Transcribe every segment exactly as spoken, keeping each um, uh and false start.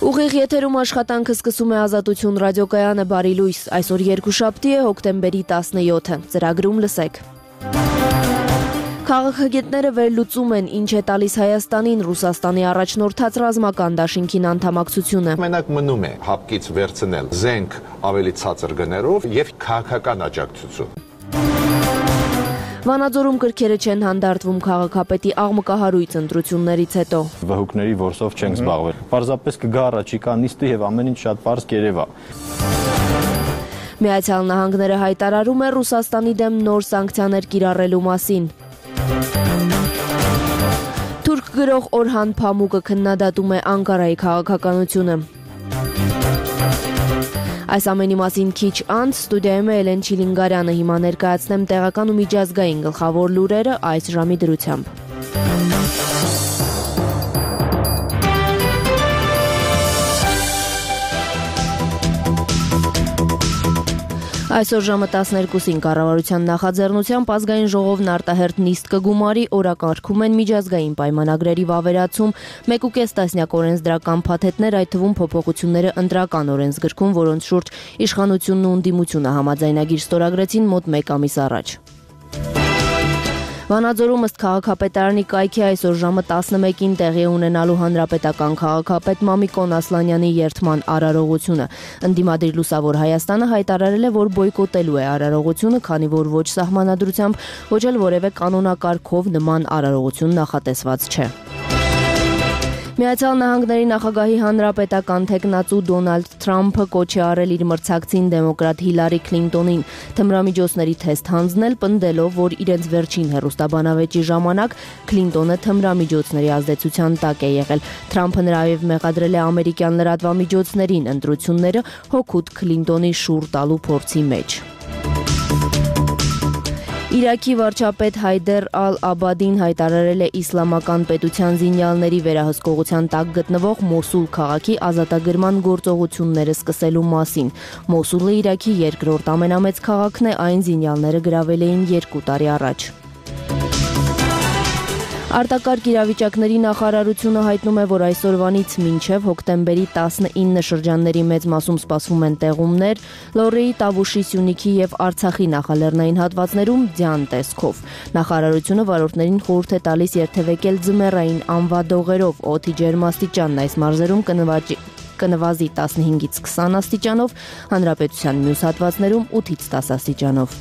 Ուղիղ եթերում աշխատանքը սկսում է Ազատություն ռադիոկայանը բարի լույս, այսօր երկուշաբթի է հոկտեմբերի տասնյոթը, ծրագրում լսեք։ Քաղաքագետները վերլուծում են, ինչ է տալիս Հայաստանին Ռուսաստանի առաջնորդած ռազմական դաշինքին անդամակցությունը։ Մենակ մնում է հապկից վերցնել զենք ավելի ցածր գներով եւ քաղաքական աջակցություն։ Վանաձորում կրքերը չեն հանդարտվում քաղաքապետի աղմկահարույց ընտրություններից հետո։ Վհուկների որսով չենք զբաղվել։ Պարզապես կգա առաջիկա նիստը եւ ամեն ինչ շատ պարզ կերևա։ Միացյալ Նահանգները հայտարարում է Ռուսաստանի դեմ նոր սանկցիաներ կիրառելու մասին։ Թուրք գրող Օրհան Փամուկը քննադատում է Անկարայի քաղաքականությունը։ Այս ամենի մասին քիչ անց ստուդիայում է Էլեն Չիլինգարյանը, հիմա ներկայացնեմ տեղական ու միջազգային գլխավոր լուրերը այս ժամի դրությամբ։ Այսօր ժամը տասներկուսին կառավարության նախաձեռնությամբ ազգային ժողովն արտահերթ նիստ կգումարի, օրակարգում են միջազգային պայմանագրերի վավերացում, մեկ ու կես տասնյակ օրենսդրական փաթեթներ, այդ թվում փոփոխությունները ընտրական օրենսգրքում, որոնց շուրջ իշխանությունն ու ընդդիմությունը համաձայնագիր ստորագրեցին մոտ մեկ ամիս առաջ։ Վանաձորում ըստ քաղաքապետարանի կայքի այսօր ժամը տասնմեկին տեղի ունենալու հանրապետական քաղաքապետ Մամիկոն Ասլանյանի երդման արարողությունը։ Ընդդիմադիր Լուսավոր Հայաստանը հայտարարել է, որ բոյկոտելու է արարողությունը, քանի որ ոչ սահմանադրությամբ, ոչ էլ որևէ կանոնակարգով նման արարողություն նախատեսված չէ։ Միացյալ Նահանգների նախագահի հանրապետական թեկնածու Դոնալդ Թրամփը կոչ է արել իր մրցակցին դեմոկրատ Հիլարի Քլինտոնին թմրամիջոցների թեստ հանձնել, պնդելով, որ իրենց վերջին հեռուստաբանավեճի ժամանակ Քլինտոնը թմրամիջոցների ազդեցության տակ է եղել։ Թրամփը նրանով մեղադրել է ամերիկյան լրատվամիջոցներին ընտրությունները հօգուտ Քլինտոնի շուռ տալու փորձի մեջ։ Իրաքի վարչապետ Հայդեր Ալ-Աբադին հայտարարել է իսլամական պետության զինյալների վերահսկողության տակ գտնվող Մոսուլ քաղաքի ազատագրման գործողությունները սկսելու մասին։ Մոսուլը Իրաքի երկրորդ ամենամեծ քաղաքն է, այն զինյալները գրավել էին երկու տարի առաջ։ Արտակարգ իրավիճակների նախարարությունը հայտնում է, որ այսօրվանից մինչև հոկտեմբերի տասնինը շրջանների մեծ մասում սպասվում են տեղումներ, Լոռիի, Տավուշի, Սյունիքի եւ Արցախի նախալեռնային հատվածներում ձյան տեսքով։ Նախարարությունը վարորդներին խորհուրդ է տալիս երթևեկել ձմեռային անվադողերով, օդի ջերմաստիճանն այս մարզերում կնվաճի կնվազի տասնհինգից քսան աստիճանով, հանրապետության մյուս հատվածներում ութից տասը աստիճանով։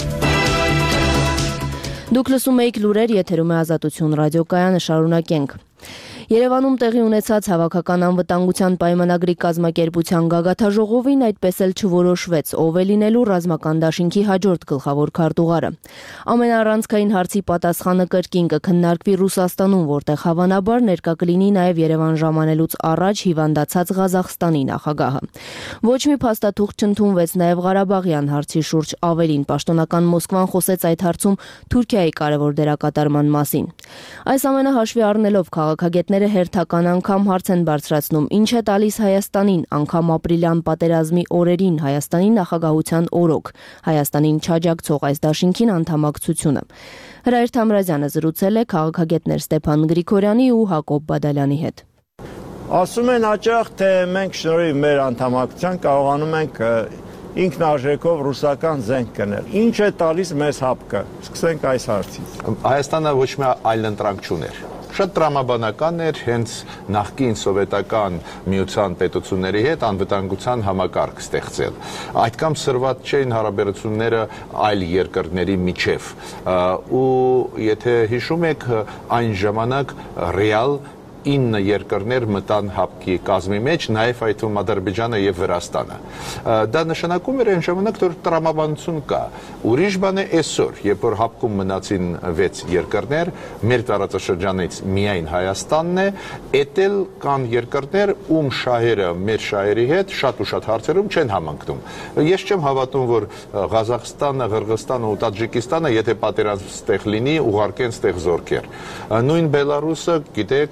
Դուք լսում եք լուրեր, եթերում է Ազատություն ռադիոկայանը, շարունակենք։ Երևանում տեղի ունեցած հավաքական անվտանգության պայմանագրի կազմակերպության գագաթաժողովին այդպես էլ չորոշվեց, ով է լինելու ռազմական դաշինքի հաջորդ գլխավոր քարտուղարը։ Ամենաառանցքային հարցի պատասխանը կրկին կքննարկվի Ռուսաստանում, որտեղ հավանաբար ներկա կլինի նաև Երևան ժամանելուց առաջ հիվանդացած Ղազախստանի նախագահը։ Ոչ մի փաստաթուղթ չընդունվեց նաև Ղարաբաղյան հարցի շուրջ, ավելին պաշտոնական Մոսկվան խոսեց այդ հարցում Թուրքիայի կարևոր դերակատարման մասին։ Այս ամենը հաշվի առնելով քաղաքագետները հերթական անգամ հարց են բարձրացնում, ինչ է տալիս Հայաստանին, անգամ ապրիլյան պատերազմի օրերին Հայաստանի նախագահության օրոք, Հայաստանին չաջակցող այս դաշինքին անդամակցությունը։ Հրայր Թամրազյանը զրուցել է քաղաքագետներ Ստեփան Գրիգորյանի ու Հակոբ Բադալյանի հետ։ Ասում են հաճախ, թե մենք շնորհիվ մեր անդամակցության կարողանում ենք ինքնարժեքով ռուսական զենք կնել։ Ինչ է տալիս մեզ հապկը։ Սկսենք այս հարցից։ Հայաստանը ոչ մի այլ ընտրանք չուներ։ Շատ տրամաբանական էր հենց նախկին սովետական միության պետությունների հետ անվտանգության համակարգ ստեղծել։ Այդքան սրված չէին հարաբերությունները այլ երկրների միջև։ Ու եթե հիշում եք, այն ժամանակ ռեալ ինը երկրներ մտան հապկի կազմի մեջ, նաև այդ թվում Ադրբեջանը եւ Վրաստանը։ Դա նշանակում էր այն ժամանակ, որ տրամաբանություն կա։ Ուրիշ բան է այսօր, երբ որ հապկում մնացին վեց երկրներ, մեր տարածաշրջանից միայն Հայաստանն է, էտել կան երկրներ, ում շահերը մեր շահերի հետ շատ ու շատ հարցերում չեն համընկնում։ Ես չեմ հավատում, որ Ղազախստանը, Ղրղստանը ու Տաջիկստանը, եթե պատերազմ ստեղ լինի, ուղարկեն ստեղ զորքեր։ Նույն Բելարուսը, գիտեք,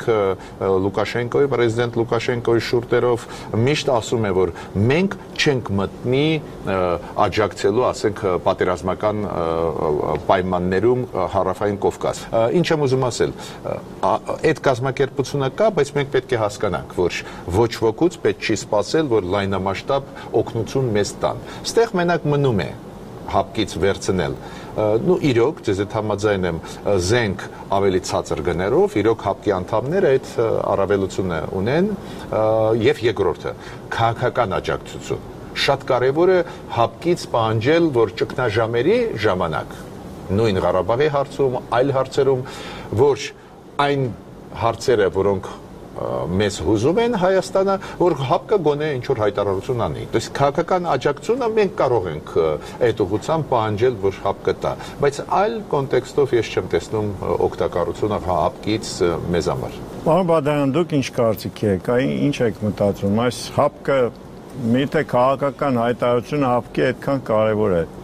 Լուկաշենկոյի, պրեզիդենտ Լուկաշենկոյի շուրթերով միշտ ասում է, որ մենք չենք մտնի աջակցելու, ասենք, պատերազմական պայմաններում Հարավային Կովկաս։ Ինչ եմ ուզում ասել, այդ կազմակերպությունը կա, բայց մենք պետք է հասկանանք, որ ոչ ոքուց պետք չի սպասել, որ լայնամասշտաբ օգնություն մեզ տան։ Ստեղ մենակ մնում է հապկից վերցնել։ Նու իրոք, ձեզ հետ համաձայն եմ, զենք ավելի ցածր գներով, իրոք հապկի անդամները այդ առավելությունը ունեն, եւ երկրորդը քաղաքական աջակցություն։ Շատ կարևոր է հապկից պահանջել, որ ճգնաժամերի ժամանակ, նույն Ղարաբաղի հարցում, այլ հարցերում, որ այն հարցերը, որոնք մեզ հուզում են Հայաստանը, որ հապկը գոնե ինչ-որ հայտարարություն անի։ Դες քաղաքական աջակցությունը մենք կարող ենք այդ ուղղությամբ պահանջել, որ հապկը տա, բայց այլ կոնտեքստով ես չեմ տեսնում օգտակարությունը հապկից մեզ համար։ Պարոն Բադարյան, դուք ինչ կարծիք եք, ինչ եք մտածում, այս հապկը միթե քաղաքական հայտարարությունը հապկի այդքան կարևոր է,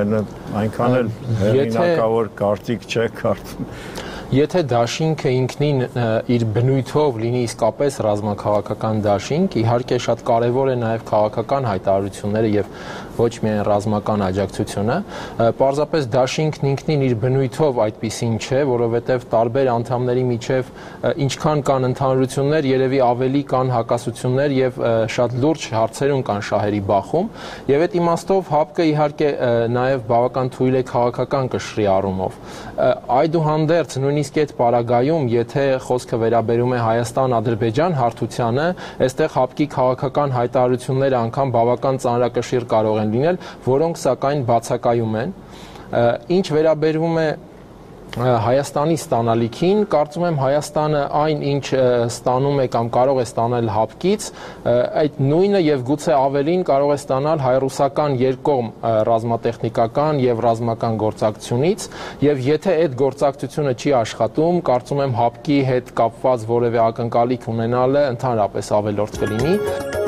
այնքան էլ հեղինակավոր կարծիք չէ կարծում։ Եթե դաշինքը ինքնին իր բնույթով լինի իսկապես ռազմաքաղաքական դաշինք, իհարկե շատ կարևոր է նաև քաղաքական հայտարարությունները եւ ոչ միայն ռազմական աջակցությունը, պարզապես դաշինքն ինքնին իր բնույթով այդպիսին չէ, որովհետեւ տարբեր անդամների միջև ինչքան կան ընդհանրություններ, երևի ավելի կան հակասություններ եւ շատ լուրջ հարցերում կան շահերի բախում, եւ այդ իմաստով հապկը իհարկե նաև բավական թույլ է քաղաքական կշռի առումով։ Այդուհանդերձ նույնիսկ այդ պարագայում, եթե խոսքը վերաբերում է Հայաստան-Ադրբեջան հարթությանը, այստեղ հապկի քաղաքական հայտարարությունները անգամ բավական ծանրակշիռ կարող են լինել, որոնք սակայն բացակայում են։ Ինչ վերաբերում է Հայաստանի ստանալիքին, կարծում եմ Հայաստանը այն ինչ ստանում է կամ կարող է ստանել հապկից, այդ նույնը եւ գուցե ավելին կարող է ստանալ հայ-ռուսական երկկողմ ռազմատեխնիկական եւ ռազմական գործակցությունից, եւ եթե այդ գործակցությունը չի աշխատում, կարծում եմ հապկի հետ կապված որևէ ակնկալիք ունենալը ընդհանրապես ավելորդ կլինի։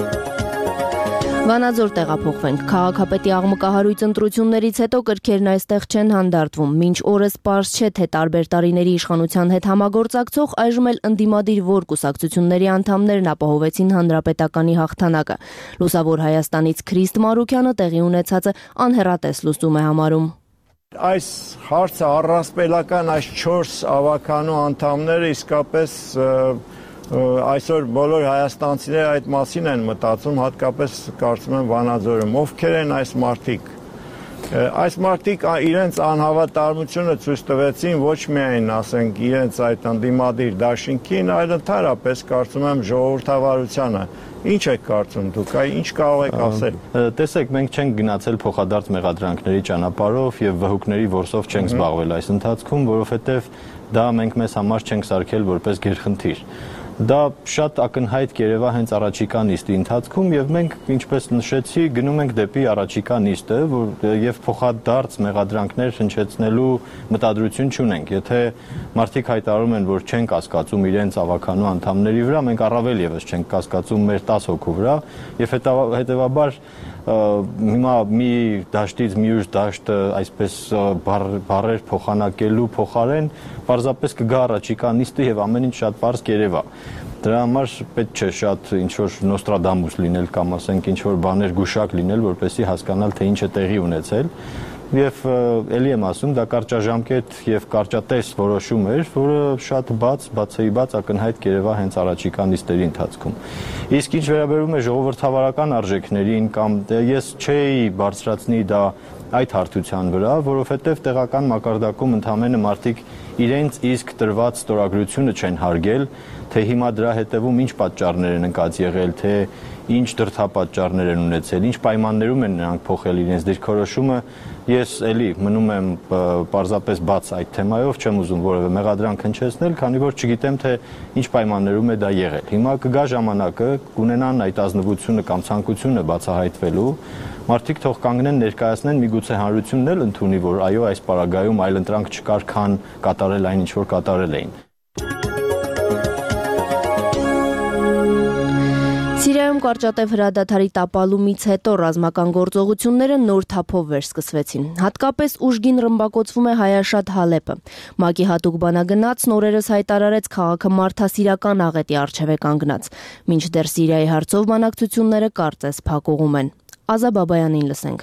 Վանաձոր տեղափոխվենք։ Քաղաքապետի աղմկահարույց ընտրություններից հետո կրքերն այստեղ չեն հանդարտվում։ Մինչ օրս պարզ չէ, թե տարբեր տարիների իշխանության հետ համագործակցող այժմ էլ ընդդիմադիր որ կուսակցությունների անդամներն ապահովեցին հանրապետականի հաղթանակը։ Լուսավոր Հայաստանից Քրիստ Մարուկյանը տեղի ունեցածը անհեռատես լուսում է համարում։ Այս հարցը առասպելական այս չորս ավականու անդամները իսկապես այսօր բոլոր հայաստանցիները այդ մասին են մտածում, հատկապես կարծում եմ Վանաձորում, ովքեր են այս մարդիկ։ Այս մարդիկ իրենց անհավատարմությունը ցույց տվեցին ոչ միայն, ասենք, իրենց այդ ընդդիմադիր դաշինքին, այլ ընդհանրապես կարծում եմ ժողովրդավարությանը։ Ինչ եք կարծում դուք, ինչ կարող եք ասել։ Տեսեք, մենք չենք գնացել փոխադարձ մեղադրանքների ճանապարհով եւ վհուկների որսով չենք զբաղվել այս ընթացքում, որովհետեւ դա մենք մեզ համար չենք սարքել որպես գերխնդիր։ Դա շատ ակնհայտ կերևա հենց առաջիկա նիստի ընթացքում եւ մենք, ինչպես նշեցի, գնում ենք դեպի առաջիկա նիստը, որ եւ փոխադարձ մեղադրանքներ հնչեցնելու մտադրություն չունենք։ Եթե մարդիկ հայտարարում են, որ չեն կասկածում իրենց ավականու անդամների վրա, մենք առավել եւս չենք կասկածում մեր տասը հոգու վրա եւ հետեւաբար հիմա մի դաշտից մի ուրիշ դաշտ այսպես բառեր փոխանակելու փոխարեն պարզապես կգա առաջիկա նիստը եւ ամեն ինչ շատ պարզ կերևա։ Դրա համար պետք չէ շատ ինչ-որ Նոստրադամուս լինել կամ ասենք ինչ-որ բաներ գուշակ լինել, որպեսզի հասկանալ, թե ինչ է տեղի ունեցել։ Եվ ելի եմ ասում, դա կարճաժամկետ եւ կարճատես որոշում էր, որը շատ բաց, բացեի բաց ակնհայտ կերևա հենց առաջիկա նիստերի ընթացքում։ Իսկ ինչ վերաբերում է ժողովրդավարական արժեքներին կամ ես չէի բարձրացնի դա այդ հարթության վրա, որովհետև տեղական մակարդակում ընդհանրապես մարդիկ իրենց իսկ տրված ստորագրությունը չեն հարգել, թե հիմա դրա հետևում ինչ պատճառներ են ընկած եղել, թե ինչ դրդապատճառներ են ունեցել, ինչ պայմաններում են նրանք փոխել իրենց դիրքորոշումը, ես էլի մնում եմ պարզապես բաց այդ թեմայով, չեմ ուզում որևէ մեղադրանք հնչեցնել, քանի որ չգիտեմ, թե ինչ պայմաններում է դա եղել։ Հիմա կգա ժամանակը, կունենան այդ ազնվությունը կամ ցանկությունը բացահայտվելու, մարդիկ թող կանգնեն ներկայացնեն, միգուցե հանրությունն էլ ընդունի, որ այո, այս պարագայում այլ ընտրանք չկար, քան կատարել այն, ինչ որ կատարել էին։ Սիրիայում կարճատև հրադադարի տապալումից հետո ռազմական գործողությունները նոր թափով վերսկսվեցին։ Հատկապես ուժգին ռմբակոծվում է հայաշատ Հալեպը։ ՄԱԿ-ի հատուկ բանագնացն օրերս հայտարարեց քաղաքը մարդասիրական աղետի առջև է կանգնած։ Մինչդեռ Սիրիայի հարցով բանակցությունները կարծես փակուղում են։ Ազա Բաբայանին լսենք։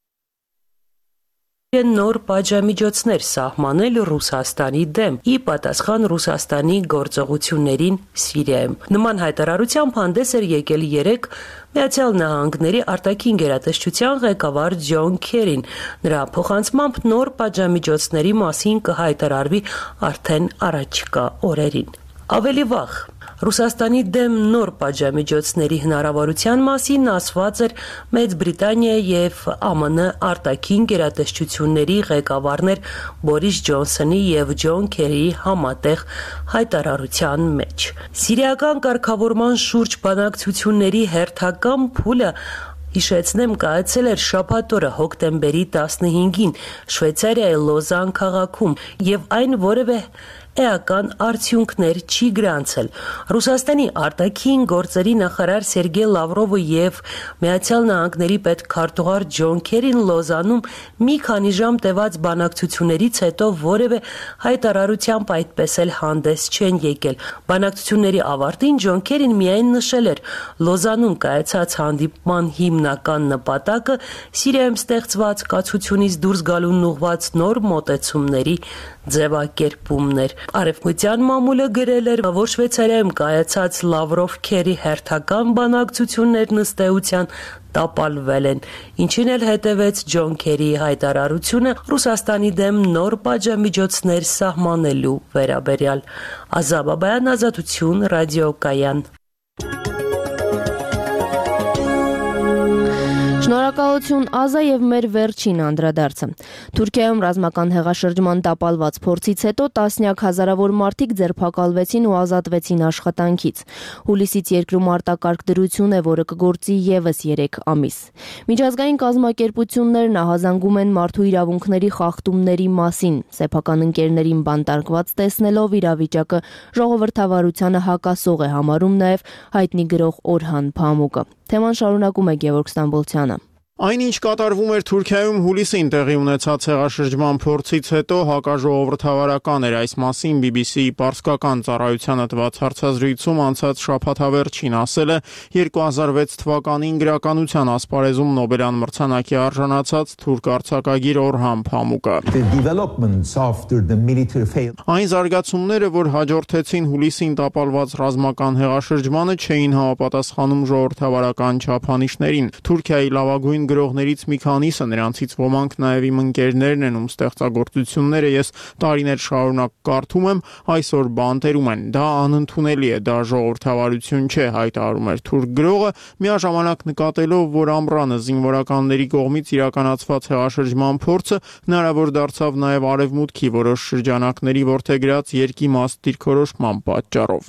Նոր պատժամիջոցներ սահմանել Ռուսաստանի դեմ՝ ի պատասխան Ռուսաստանի գործողություններին Սիրիայում։ Նման հայտարարությամբ հանդես էր եկել երեկ Միացյալ Նահանգների արտաքին գերատեսչության ղեկավար Ջոն Քերին։ Նրա փոխանցմամբ նոր պատժամիջոցների մասին կհայտարարվի արդեն առաջիկա օրերին։ Ավելի վաղ Ռուսաստանի դեմ նոր պատժամիջոցների հնարավորության մասին ասված էր Մեծ Բրիտանիայի եւ Է Մը Ն արտաքին գերատեսչությունների ղեկավարներ Բորիս Ջոնսոնի եւ Ջոն Քերիի համատեղ հայտարարության մեջ։ Սիրիական կարգավորման շուրջ բանակցությունների հերթական փուլը Հիշեցնեմ, կայացել էր շաբաթ օրը հոկտեմբերի տասնհինգին Շվեյցարիայի Լոզան քաղաքում եւ այն որևէ էական արդյունքներ չի գրանցել։ Ռուսաստանի արտաքին գործերի նախարար Սերգեյ Լավրովը եւ Միացյալ Նահանգների պետքարտուղար Ջոն Քերին Լոզանում մի քանի ժամ տևած բանակցություններից հետո որևէ հայտարարությամբ այդպես էլ հանդես չեն եկել։ Բանակցությունների ավարտին Ջոն Քերին միայն նշել էր Լոզանում կայացած հանդիպման հիմնական նպատակը Սիրիայում ստեղծված կացությունից դուրս գալուն ուղղված նոր մոտեցումների ձևակերպումներ։ Արևմտյան մամուլը գրել էր, որ Շվեյցարիայում կայացած Լավրով-Քերի հերթական բանակցություններն ըստ էության տապալվել են, ինչին էլ հետևեց Ջոն Քերիի հայտարարությունը Ռուսաստանի դեմ նոր պատժամիջոցներ սահմանելու վերաբերյալ։ Ազա Բաբայան, Ազատություն, ռադիոկայան։ Շնորհակալություն Ազա եւ մեր վերջին անդրադարձը։ Թուրքիայում ռազմական հեղաշրջման տապալված փորձից հետո տասնյակ հազարավոր մարդիկ ձերբակալվեցին ու ազատվեցին աշխատանքից։ Հուլիսից երկրում արտակարգ դրություն է, որը կգործի եւս երեք ամիս։ Միջազգային կազմակերպություններն ահազանգում են մարդու իրավունքների խախտումների մասին։ Սեփական ընկերներին բանտարկված տեսնելով իրավիճակը ժողովրդավարությանը հակասող է համարում նաեւ հայտնի գրող Օրհան Փամուկը։ Թեման շարունակում է Գևորգ Ստամբոլցյանը։ Այնինչ կատարվում էր Թուրքիայում հուլիսին տեղի ունեցած հեղաշրջման փորձից հետո հակաժողովրդավարական էր այս մասին բի բի սի-ի պարսկական ծառայությանը տված հարցազրույցում անցած շաբաթավերջին ասել է երկու հազար վեց թվականին գրականության ասպարեզում Նոբելյան մրցանակի արժանացած թուրք արձակագիր Օրհան Փամուկը։ Այն զարգացումները, որ հաջորդեցին հուլիսին տապալված ռազմական հեղաշրջմանը, չէին համապատասխանում ժողովրդավարական չափանիշներին։ Թուրքիայի լավագույն գրողներից մի քանիսը, նրանցից ոմանք նաև իմ ընկերներն են, ում ստեղծագործությունները ես տարիներ շարունակ կարդում եմ, այսօր բանտերում են։ Դա անընդունելի է, դա ժողովրդավարություն չէ, հայտարարում էր թուրք գրողը, միաժամանակ նկատելով, որ ամռանը զինվորականների կողմից իրականացված հեղաշրջման փորձը հնարավոր դարձավ նաև արևմուտքի որոշ շրջանակների ворթեգրած երկիմաստ դիրքորոշման պատճառով։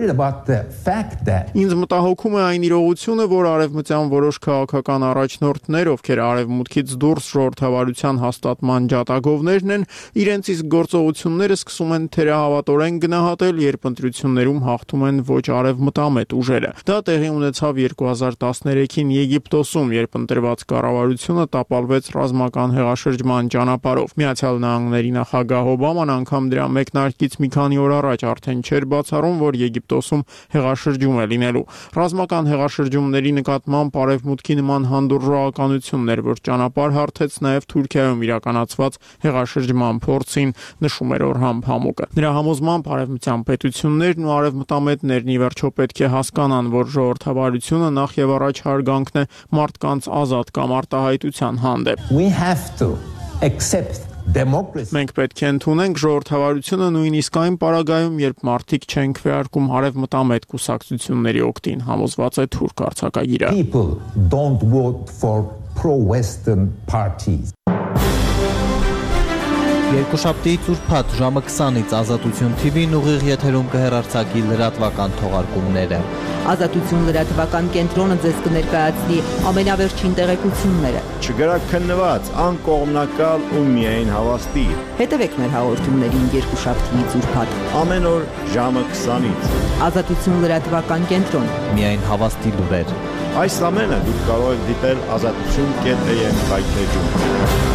Ինձ մտահոգում է այն իրողությունը, որ արևմտյան որոշ քաղաքական առաջնորդներ, ովքեր արևմուտքից դուրս ժողովրդավարության հաստատման ջատագովներն են, իրենց իսկ գործողությունները սկսում են թերահավատորեն գնահատել, երբ ընտրություններում հաղթում են ոչ արևմտամետ ուժերը։ Դա տեղի ունեցավ երկու հազար տասներեքին Եգիպտոսում, երբ ընտրված կառավարությունը տապալվեց ռազմական հեղաշրջման ճանապարհով։ Միացյալ Նահանգների նախագահ Օբաման անգամ դրա մեկնարկից մի քանի օր առաջ արդեն չէր բացառում, որ Եգիպտոսում հեղաշրջում է լինելու։ Ռազմական հեղաշրջումների նկատմամբ արևմուտքի նման հանդուրժողականություններ, որ ճանապարհ հարթեց նաև Թուրքիայում իրականացված հեղաշրջման փորձին, նշում էր Օրհան Փամուկը։ Նրա համոզմամբ արևմտյան պետություններն ու արևմտամետներն ի վերջո պետք է հասկանան, որ ժողովրդավարությունը նախ եւ առաջ հարգանքն է մարդկանց ազատ կամ արտահայտության հանդեպ։ We have to accept Մենք պետք է ընդունենք ժողովրդավարությունը նույնիսկ այն պարագայում, երբ մարդիկ չեն քվեարկում արևմտամետ կուսակցությունների օգտին, համոզված է թուրք արձակագիրը։ People don't vote for pro-Western parties. Երկուշաբթիից ուրբաթ ժամը քսանից Ազատություն թի վին ուղիղ եթերում կհեռարձակի լրատվական թողարկումները։ Ազատություն լրատվական կենտրոնը ձեզ կներկայացնի ամենավերջին տեղեկությունները։ Չգրաքննված, անկողմնակալ ու միայն հավաստի։ Հետևեք մեր հաղորդումներին երկուշաբթիից ուրբաթ ամեն օր ժամը քսանից։ Ազատություն լրատվական կենտրոն։ Միայն հավաստի լուրեր։ Այս ամենը դուք կարող եք դիտել ազատություն կետ է եմ հայտնեջում։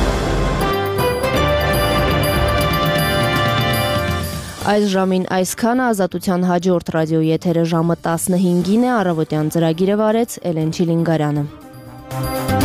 Այս ժամին այսքանը, Ազատության հաջորդ ռադիոյի եթերը ժամը տասնհինգին է, առավոտյան ծրագիրը վարեց Էլեն Չիլինգարյանը։